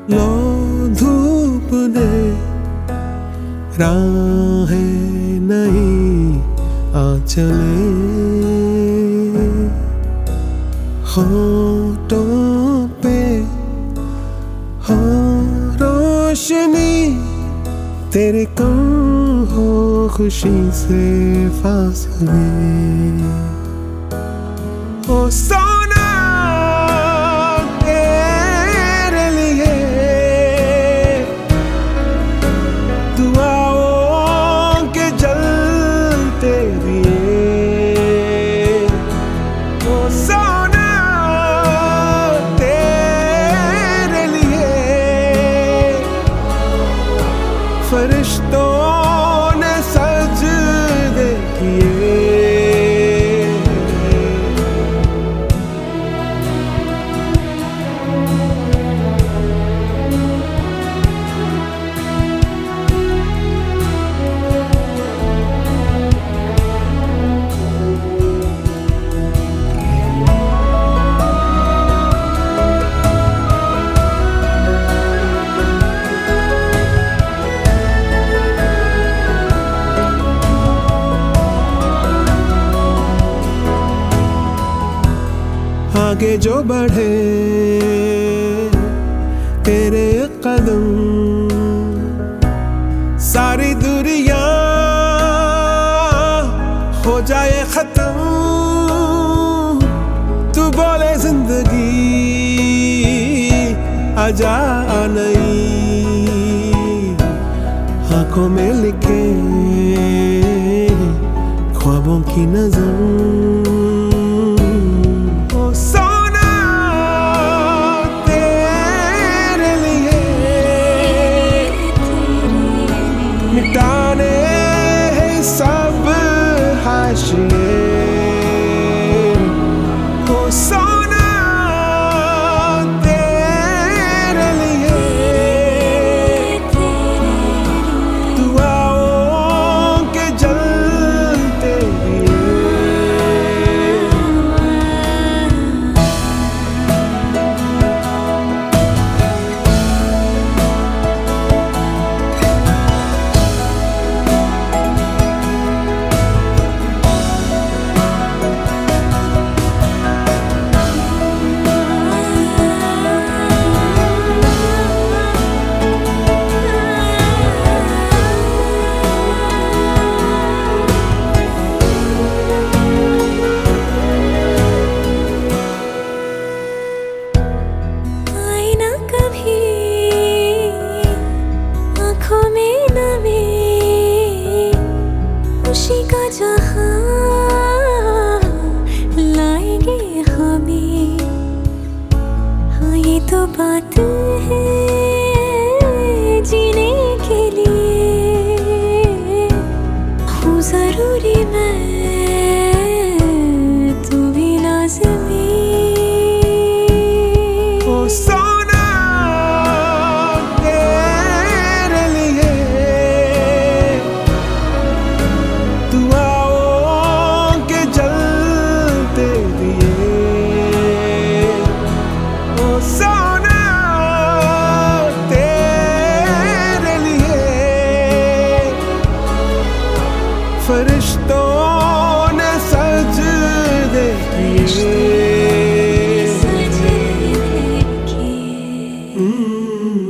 लो धूप ने राहें नहीं आंचले होठों पे हो रोशनी तेरे कम हो खुशी से फासले ओ सोना तेरे लिए दुआओं के जलते दिए ओ सोना तेरे लिए फरिश्तों ने सजदे किए आगे जो बढ़े तेरे कदम सारी दुनिया हो जाए खत्म तू बोले जिंदगी आजा नहीं आंखों में लिखे ख्वाबों की नज़र मिटाने हैं सब हाशिए ओ सोना तेरे लिए दुआओं के जलते खुशी का जहां लाएंगे हमें हाँ ये तो बात है जीने के लिए हूँ जरूरी मैं तू भी लाज़मी ओ सोना तेरे लिए दुआओं के जलते दिए ओ सोना तेरे लिए फरिश्तों ने सजदे किए